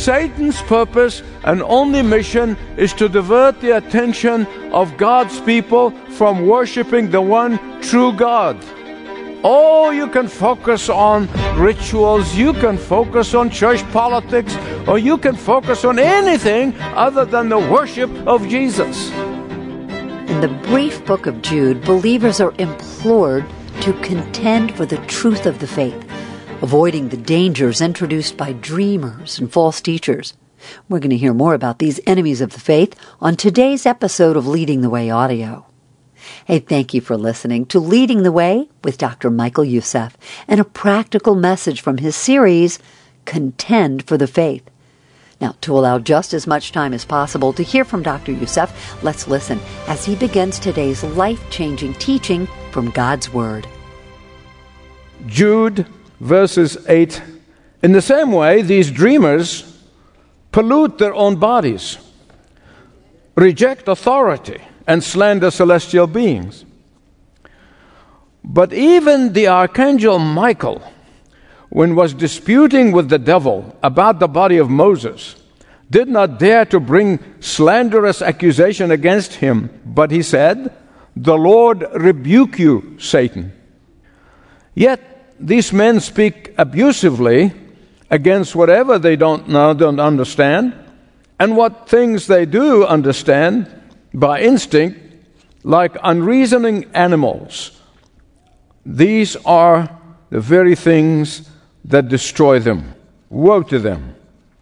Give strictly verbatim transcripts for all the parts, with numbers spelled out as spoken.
Satan's purpose and only mission is to divert the attention of God's people from worshiping the one true God. Oh, you can focus on rituals, you can focus on church politics, or you can focus on anything other than the worship of Jesus. In the brief book of Jude, believers are implored to contend for the truth of the faith, avoiding the dangers introduced by dreamers and false teachers. We're going to hear more about these enemies of the faith on today's episode of Leading the Way Audio. Hey, thank you for listening to Leading the Way with Doctor Michael Youssef and a practical message from his series, Contend for the Faith. Now, to allow just as much time as possible to hear from Doctor Youssef, let's listen as he begins today's life-changing teaching from God's Word. Jude, verses eight. In the same way, these dreamers pollute their own bodies, reject authority, and slander celestial beings. But even the archangel Michael, when was disputing with the devil about the body of Moses, did not dare to bring slanderous accusation against him, but he said, "The Lord rebuke you, Satan." Yet these men speak abusively against whatever they don't know, don't understand, and what things they do understand by instinct, like unreasoning animals. These are the very things that destroy them. Woe to them.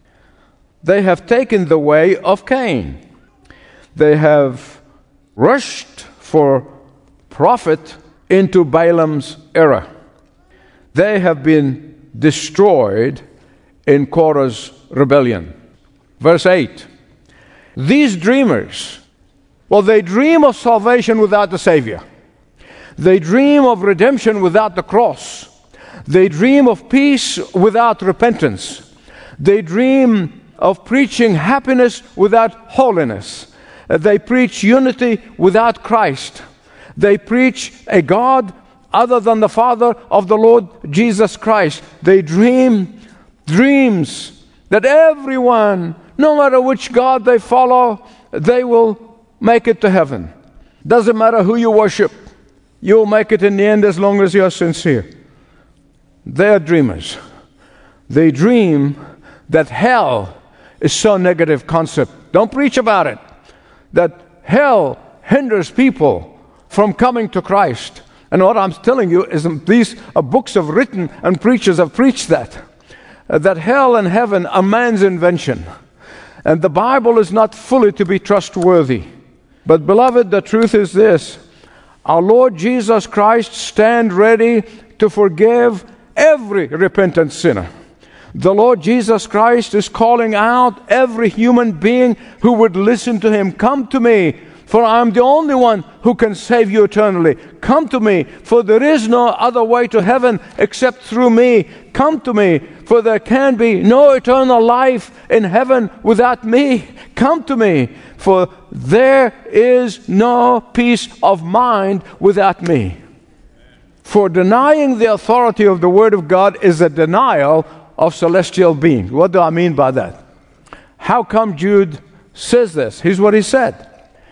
They have taken the way of Cain. They have rushed for profit into Balaam's error. They have been destroyed in Korah's rebellion. Verse eight. These dreamers, well, they dream of salvation without the Savior. They dream of redemption without the cross. They dream of peace without repentance. They dream of preaching happiness without holiness. They preach unity without Christ. They preach a God other than the Father of the Lord Jesus Christ. They dream dreams that everyone, no matter which God they follow, they will make it to heaven. Doesn't matter who you worship, you'll make it in the end as long as you're sincere. They are dreamers. They dream that hell is so negative concept. Don't preach about it. That hell hinders people from coming to Christ. And what I'm telling you is these are books have written and preachers have preached that. Uh, that hell and heaven are man's invention. And the Bible is not fully to be trustworthy. But beloved, the truth is this. Our Lord Jesus Christ stands ready to forgive every repentant sinner. The Lord Jesus Christ is calling out every human being who would listen to Him. Come to me, for I am the only one who can save you eternally. Come to me, for there is no other way to heaven except through me. Come to me, for there can be no eternal life in heaven without me. Come to me, for there is no peace of mind without me. For denying the authority of the Word of God is a denial of celestial beings. What do I mean by that? How come Jude says this? Here's what he said.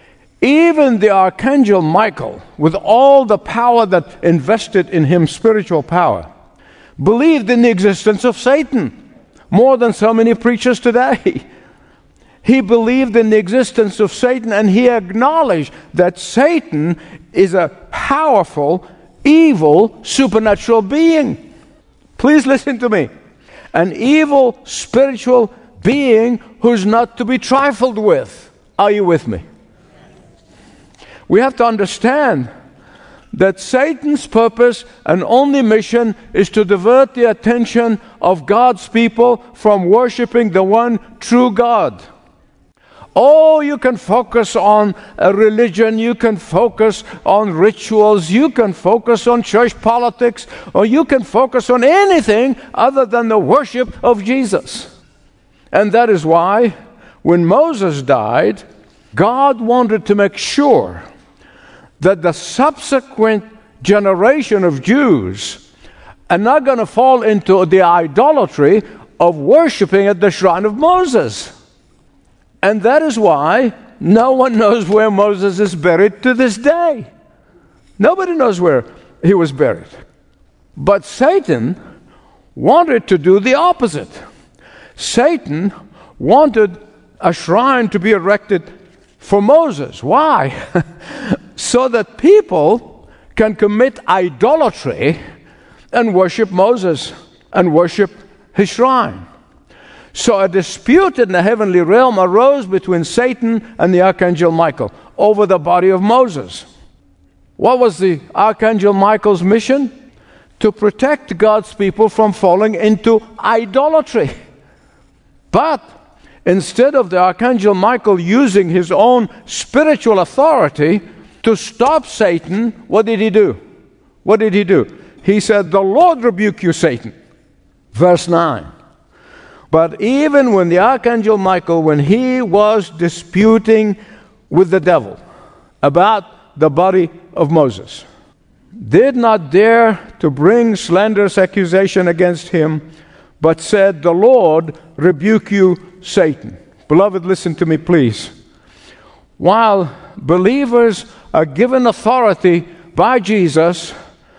Even the archangel Michael, with all the power that invested in him, spiritual power, believed in the existence of Satan more than so many preachers today. He believed in the existence of Satan, and he acknowledged that Satan is a powerful, evil, supernatural being. Please listen to me. An evil, spiritual being who's not to be trifled with. Are you with me? We have to understand that Satan's purpose and only mission is to divert the attention of God's people from worshiping the one true God. Oh, you can focus on a religion, you can focus on rituals, you can focus on church politics, or you can focus on anything other than the worship of Jesus. And that is why when Moses died, God wanted to make sure that the subsequent generation of Jews are not going to fall into the idolatry of worshiping at the shrine of Moses. And that is why no one knows where Moses is buried to this day. Nobody knows where he was buried. But Satan wanted to do the opposite. Satan wanted a shrine to be erected for Moses. Why? So that people can commit idolatry and worship Moses and worship his shrine. So a dispute in the heavenly realm arose between Satan and the Archangel Michael over the body of Moses. What was the Archangel Michael's mission? To protect God's people from falling into idolatry. But instead of the Archangel Michael using his own spiritual authority to stop Satan, what did he do? What did he do? He said, "The Lord rebuke you, Satan." Verse nine. But even when the Archangel Michael, when he was disputing with the devil about the body of Moses, did not dare to bring slanderous accusation against him, but said, "The Lord rebuke you, Satan." Beloved, listen to me, please. While believers are given authority by Jesus,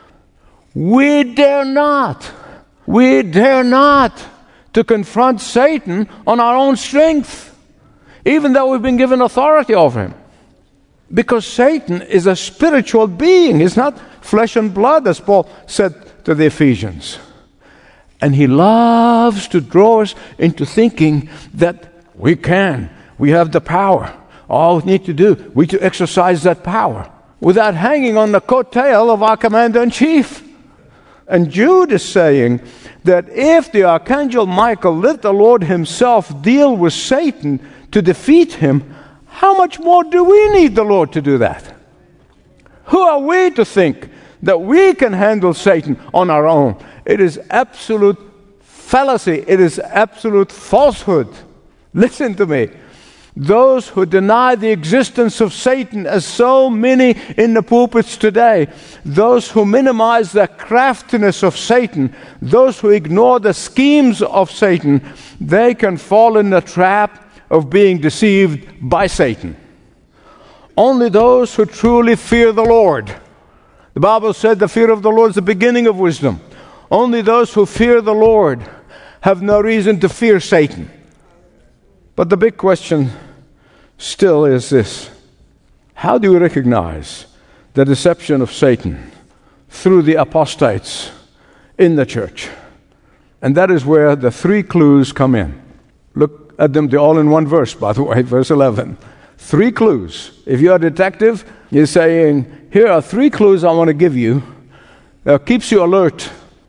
we dare not, we dare not to confront Satan on our own strength, even though we've been given authority over him. Because Satan is a spiritual being. He's not flesh and blood, as Paul said to the Ephesians. And he loves to draw us into thinking that we can, we have the power. All we need to do, we to exercise that power without hanging on the coattail of our commander-in-chief. And Jude is saying that if the Archangel Michael let the Lord himself deal with Satan to defeat him, how much more do we need the Lord to do that? Who are we to think that we can handle Satan on our own? It is absolute fallacy. It is absolute falsehood. Listen to me. Those who deny the existence of Satan, as so many in the pulpits today, those who minimize the craftiness of Satan, those who ignore the schemes of Satan, they can fall in the trap of being deceived by Satan. Only those who truly fear the Lord. The Bible said the fear of the Lord is the beginning of wisdom. Only those who fear the Lord have no reason to fear Satan. But the big question still is this: how do we recognize the deception of Satan through the apostates in the church? And that is where the three clues come in. Look at them, they're all in one verse, by the way, verse eleven. Three clues. If you're a detective, you're saying, here are three clues I want to give you that keeps you alert.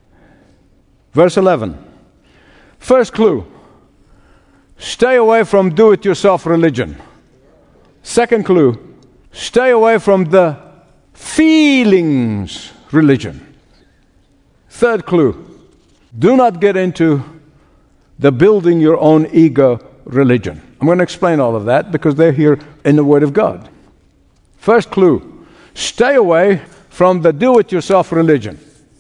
Verse eleven. First clue: stay away from do-it-yourself religion. Second clue: stay away from the feelings religion. Third clue: do not get into the building your own ego religion. I'm going to explain all of that because they're here in the Word of God. First clue: stay away from the do-it-yourself religion.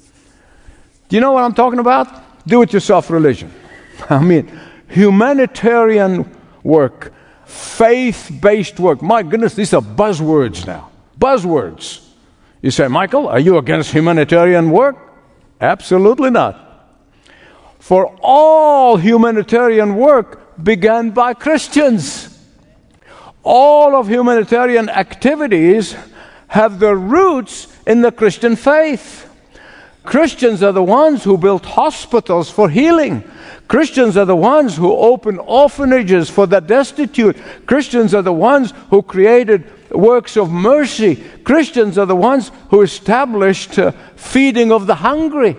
Do you know what I'm talking about? Do-it-yourself religion. I mean, humanitarian work, faith-based work. My goodness, these are buzzwords now. Buzzwords. You say, Michael, are you against humanitarian work? Absolutely not. For all humanitarian work began by Christians. All of humanitarian activities have their roots in the Christian faith. Christians are the ones who built hospitals for healing. Christians are the ones who opened orphanages for the destitute. Christians are the ones who created works of mercy. Christians are the ones who established uh, feeding of the hungry.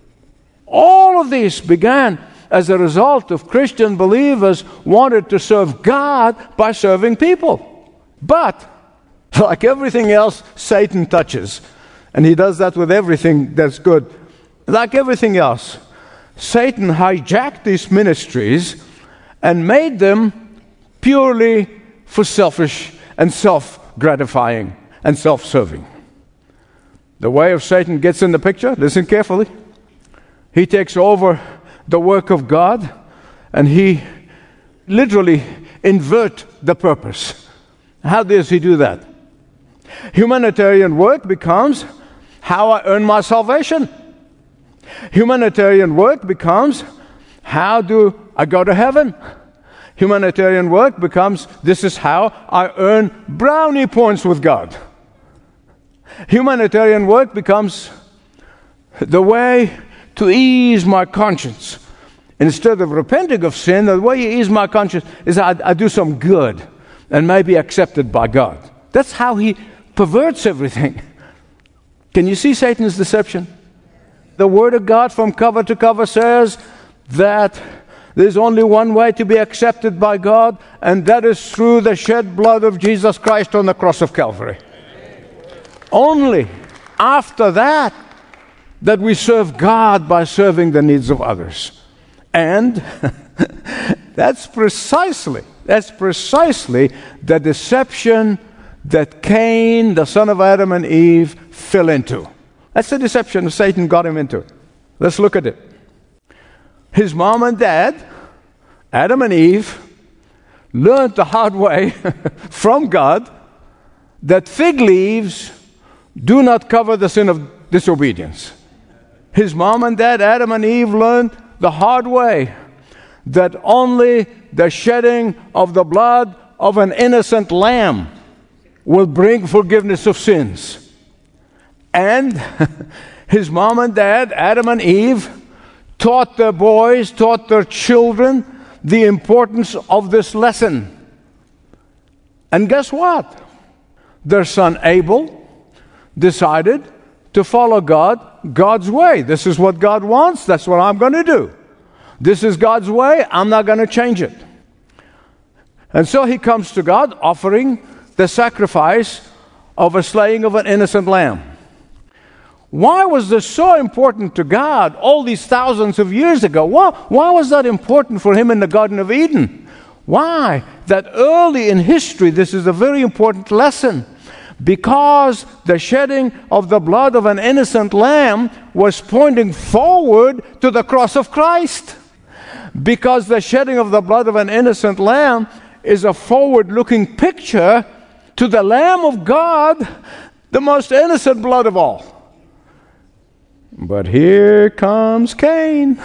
All of these began as a result of Christian believers wanted to serve God by serving people. But, like everything else Satan touches, and he does that with everything that's good, like everything else, Satan hijacked these ministries and made them purely for selfish and self-gratifying and self-serving. The way of Satan gets in the picture. Listen carefully. He takes over the work of God and he literally invert the purpose. How does he do that? Humanitarian work becomes how I earn my salvation. Humanitarian work becomes how do I go to heaven. Humanitarian work becomes this is how I earn brownie points with God. Humanitarian work becomes the way to ease my conscience. Instead of repenting of sin, the way you ease my conscience is I, I do some good and may be accepted by God. That's how he perverts everything. Can you see Satan's deception? The Word of God from cover to cover says that there's only one way to be accepted by God, and that is through the shed blood of Jesus Christ on the cross of Calvary. Only after that, that we serve God by serving the needs of others. And that's precisely, that's precisely the deception that Cain, the son of Adam and Eve, fell into. That's the deception Satan got him into. Let's look at it. His mom and dad, Adam and Eve, learned the hard way from God that fig leaves do not cover the sin of disobedience. His mom and dad, Adam and Eve, learned the hard way that only the shedding of the blood of an innocent lamb will bring forgiveness of sins. And his mom and dad, Adam and Eve, taught their boys, taught their children the importance of this lesson. And guess what? Their son Abel decided to follow God, God's way. This is what God wants. That's what I'm going to do. This is God's way. I'm not going to change it. And so he comes to God offering the sacrifice of a slaying of an innocent lamb. Why was this so important to God all these thousands of years ago? Why, why was that important for him in the Garden of Eden? Why? That early in history, this is a very important lesson. Because the shedding of the blood of an innocent lamb was pointing forward to the cross of Christ. Because the shedding of the blood of an innocent lamb is a forward-looking picture to the Lamb of God, the most innocent blood of all. But here comes Cain.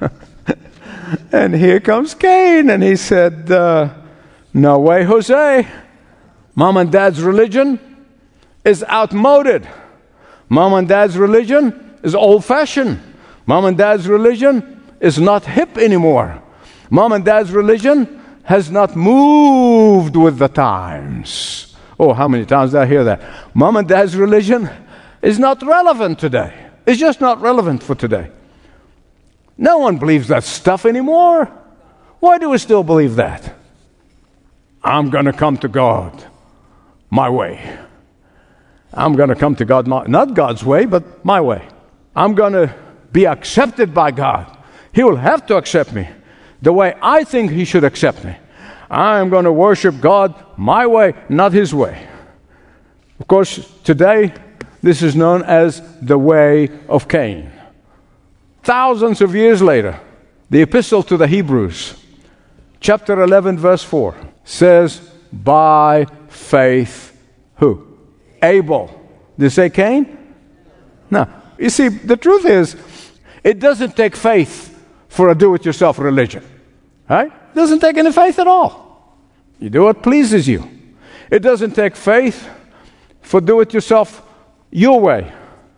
And here comes Cain. And he said, uh, no way, Jose. Mom and Dad's religion is outmoded. Mom and Dad's religion is old-fashioned. Mom and Dad's religion is not hip anymore. Mom and Dad's religion has not moved with the times. Oh, how many times did I hear that? Mom and Dad's religion is not relevant today. It's just not relevant for today. No one believes that stuff anymore. Why do we still believe that? I'm going to come to God my way. I'm going to come to God, not, not God's way, but my way. I'm going to be accepted by God. He will have to accept me the way I think He should accept me. I'm going to worship God my way, not His way. Of course, today, this is known as the way of Cain. Thousands of years later, the Epistle to the Hebrews, chapter eleven, verse four, says, by faith, who? Abel. Did it say Cain? No. You see, the truth is, it doesn't take faith for a do-it-yourself religion. Right? It doesn't take any faith at all. You do what pleases you. It doesn't take faith for do-it-yourself your way.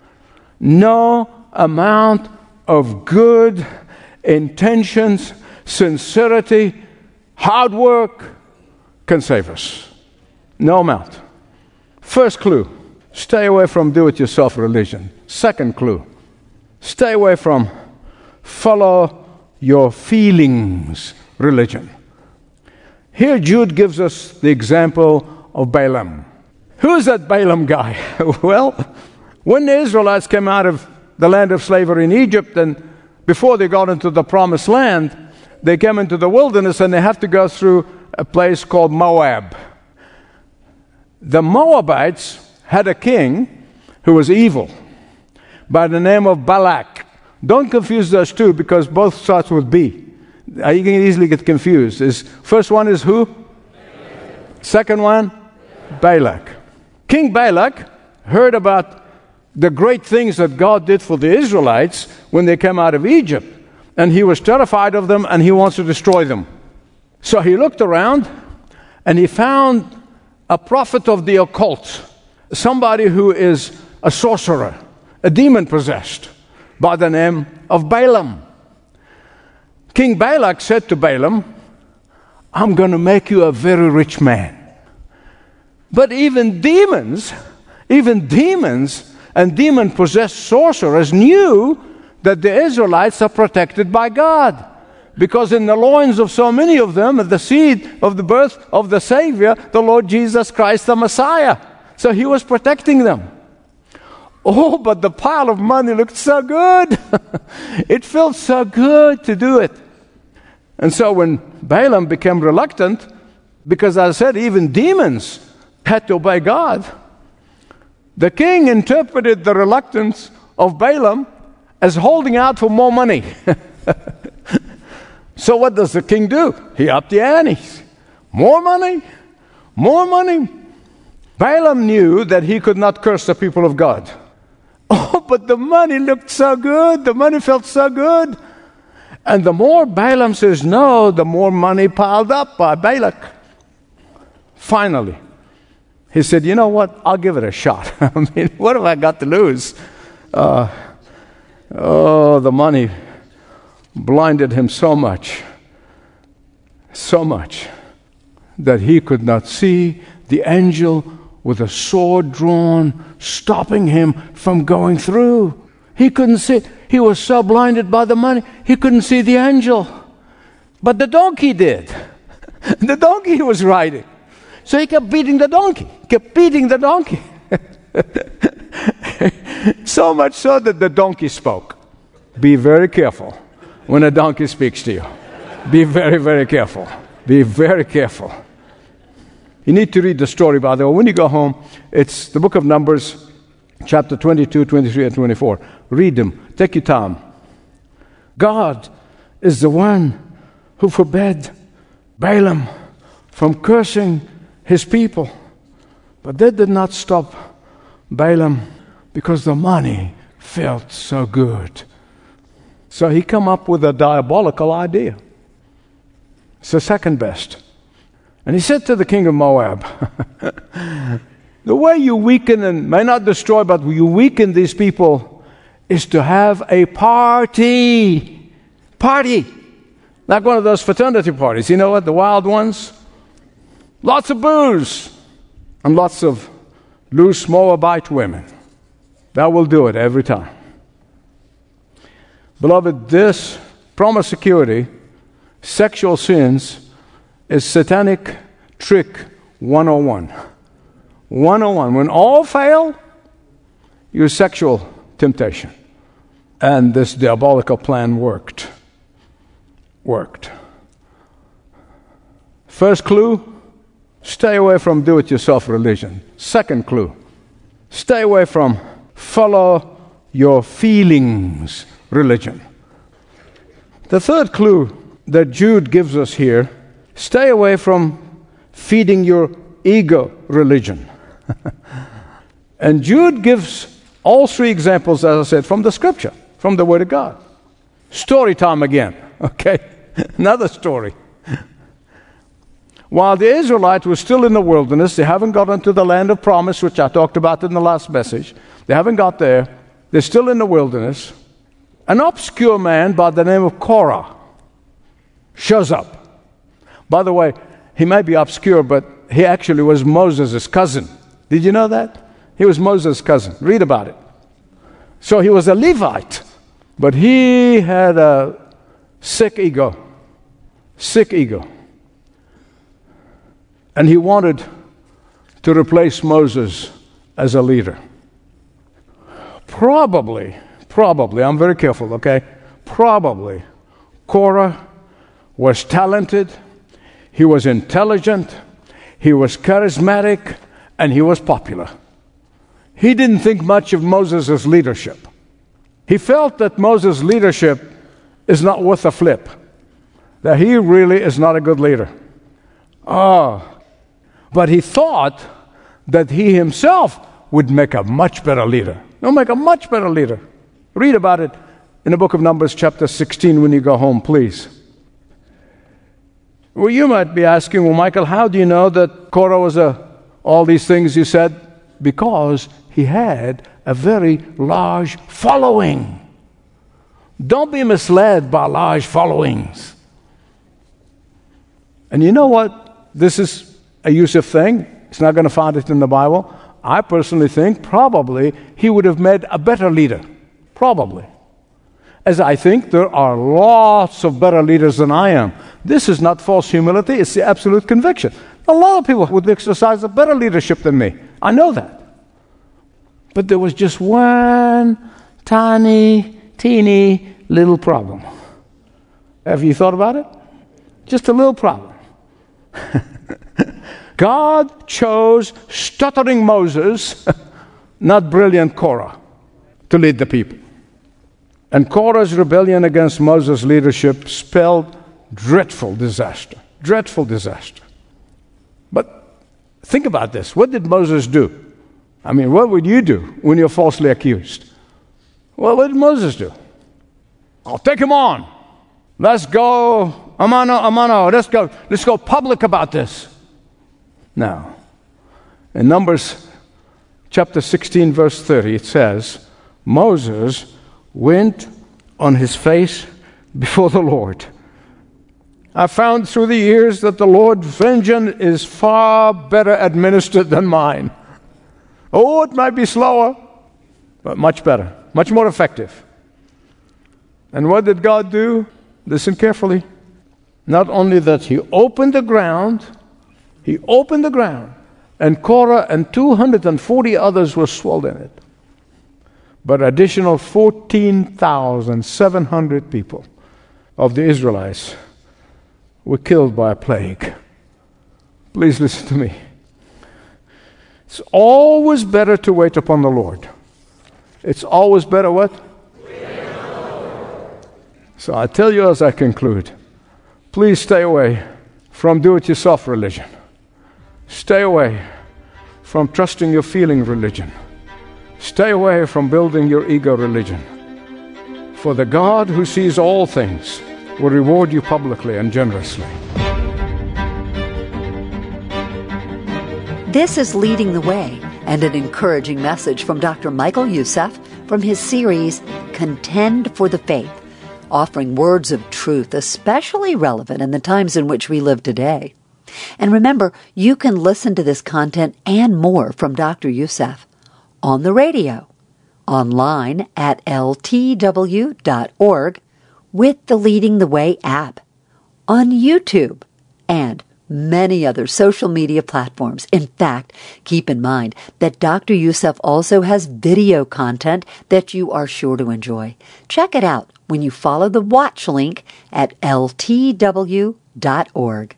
No amount of good intentions, sincerity, hard work can save us. No amount. First clue, stay away from do-it-yourself religion. Second clue, stay away from follow your feelings religion. Here Jude gives us the example of Balaam. Who is that Balaam guy? Well, when the Israelites came out of the land of slavery in Egypt, and before they got into the promised land, they came into the wilderness and they have to go through a place called Moab. The Moabites had a king who was evil by the name of Balak. Don't confuse those two because both starts with B. Uh, You can easily get confused. Is first one is who? Balak. Second one? Balak. King Balak heard about the great things that God did for the Israelites when they came out of Egypt. And he was terrified of them, and he wants to destroy them. So he looked around, and he found a prophet of the occult, somebody who is a sorcerer, a demon-possessed, by the name of Balaam. King Balak said to Balaam, I'm going to make you a very rich man. But even demons, even demons and demon-possessed sorcerers knew that the Israelites are protected by God. Because in the loins of so many of them, the seed of the birth of the Savior, the Lord Jesus Christ, the Messiah. So he was protecting them. Oh, but the pile of money looked so good. It felt so good to do it. And so when Balaam became reluctant, because as I said, even demons had to obey God, the king interpreted the reluctance of Balaam as holding out for more money. So what does the king do? He upped the antes. More money, more money. Balaam knew that he could not curse the people of God. Oh, but the money looked so good. The money felt so good. And the more Balaam says no, the more money piled up by Balak. Finally, he said, you know what? I'll give it a shot. I mean, what have I got to lose? Uh, oh, the money blinded him so much, so much, that he could not see the angel with a sword drawn, stopping him from going through. He couldn't see. He was so blinded by the money, he couldn't see the angel. But the donkey did. The donkey he was riding. So he kept beating the donkey, kept beating the donkey. So much so that the donkey spoke. Be very careful when a donkey speaks to you. Be very, very careful. Be very careful. You need to read the story, by the way. When you go home, it's the book of Numbers, chapter twenty-two, twenty-three, and twenty-four. Read them. Take your time. God is the one who forbade Balaam from cursing his people. But that did not stop Balaam because the money felt so good. So he come up with a diabolical idea. It's the second best. And he said to the king of Moab, the way you weaken and may not destroy, but you weaken these people is to have a party. Party. Like one of those fraternity parties. You know what? The wild ones. Lots of booze. And lots of loose Moabite women. That will do it every time. Beloved, this promiscuity, sexual sins, is satanic trick one oh one. one oh one. When all fail, your sexual temptation. And this diabolical plan worked. Worked. First clue, stay away from do-it-yourself religion. Second clue, stay away from follow your feelings religion. The third clue that Jude gives us here, stay away from feeding your ego religion. And Jude gives all three examples, as I said, from the scripture, from the Word of God. Story time again, okay? Another story. While the Israelites were still in the wilderness, they haven't got into the land of promise, which I talked about in the last message. They haven't got there. They're still in the wilderness. An obscure man by the name of Korah shows up. By the way, he may be obscure, but he actually was Moses' cousin. Did you know that? He was Moses' cousin. Read about it. So he was a Levite, but he had a sick ego. Sick ego. And he wanted to replace Moses as a leader. Probably, probably, I'm very careful, okay? Probably, Korah was talented, he was intelligent, he was charismatic, and he was popular. He didn't think much of Moses' leadership. He felt that Moses' leadership is not worth a flip. that he really is not a good leader. Oh, but he thought that he himself would make a much better leader. He'll make a much better leader. Read about it in the book of Numbers chapter sixteen when you go home, please. Well, you might be asking, well, Michael, how do you know that Korah was a, all these things you said? Because he had a very large following. Don't be misled by large followings. And you know what? This is a Yusuf thing. It's not going to find it in the Bible. I personally think probably he would have made a better leader. Probably. As I think there are lots of better leaders than I am. This is not false humility, it's the absolute conviction. A lot of people would exercise a better leadership than me. I know that. But there was just one tiny, teeny little problem. Have you thought about it? Just a little problem. God chose stuttering Moses, not brilliant Korah, to lead the people. And Korah's rebellion against Moses' leadership spelled dreadful disaster. Dreadful disaster. But think about this. What did Moses do? I mean, what would you do when you're falsely accused? Well, what did Moses do? I'll take him on. Let's go, amano, amano. Let's go, let's go public about this. Now, in Numbers chapter sixteen, verse thirty, it says, Moses went on his face before the Lord. I found through the years that the Lord's vengeance is far better administered than mine. Oh, it might be slower, but much better, much more effective. And what did God do? Listen carefully. Not only that, he opened the ground, he opened the ground, and Korah and two hundred forty others were swallowed in it. But additional fourteen thousand seven hundred people of the Israelites were killed by a plague. Please listen to me. It's always better to wait upon the Lord. It's always better what? So I tell you as I conclude, please stay away from do-it-yourself religion. Stay away from trusting your feeling religion. Stay away from building your ego religion. For the God who sees all things will reward you publicly and generously. This is Leading the Way, and an encouraging message from Doctor Michael Youssef from his series, Contend for the Faith, offering words of truth especially relevant in the times in which we live today. And remember, you can listen to this content and more from Doctor Youssef on the radio, online at L T W dot org, with the Leading the Way app, on YouTube, and many other social media platforms. In fact, keep in mind that Doctor Youssef also has video content that you are sure to enjoy. Check it out when you follow the watch link at L T W dot org.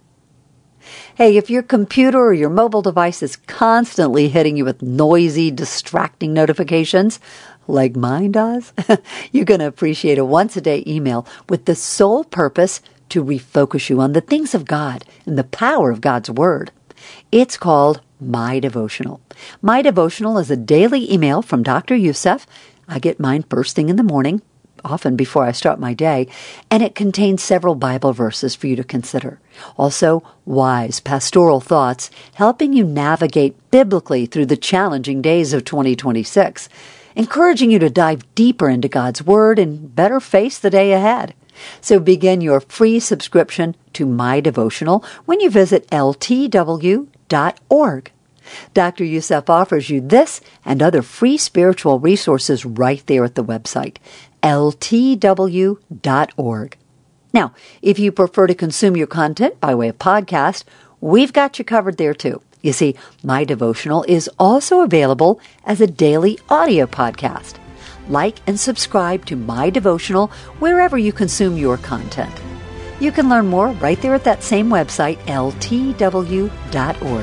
Hey, if your computer or your mobile device is constantly hitting you with noisy, distracting notifications, like mine does, you're going to appreciate a once-a-day email with the sole purpose to refocus you on the things of God and the power of God's Word. It's called My Devotional. My Devotional is a daily email from Doctor Youssef. I get mine first thing in the morning, often before I start my day, and it contains several Bible verses for you to consider. Also, wise pastoral thoughts helping you navigate biblically through the challenging days of twenty twenty-six, encouraging you to dive deeper into God's Word and better face the day ahead. So begin your free subscription to My Devotional when you visit L T W dot org. Doctor Youssef offers you this and other free spiritual resources right there at the website, L T W dot org. Now, if you prefer to consume your content by way of podcast, we've got you covered there too. You see, My Devotional is also available as a daily audio podcast. Like and subscribe to My Devotional wherever you consume your content. You can learn more right there at that same website, L T W dot org.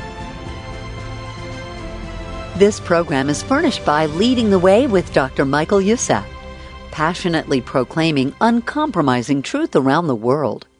This program is furnished by Leading the Way with Doctor Michael Youssef, passionately proclaiming uncompromising truth around the world.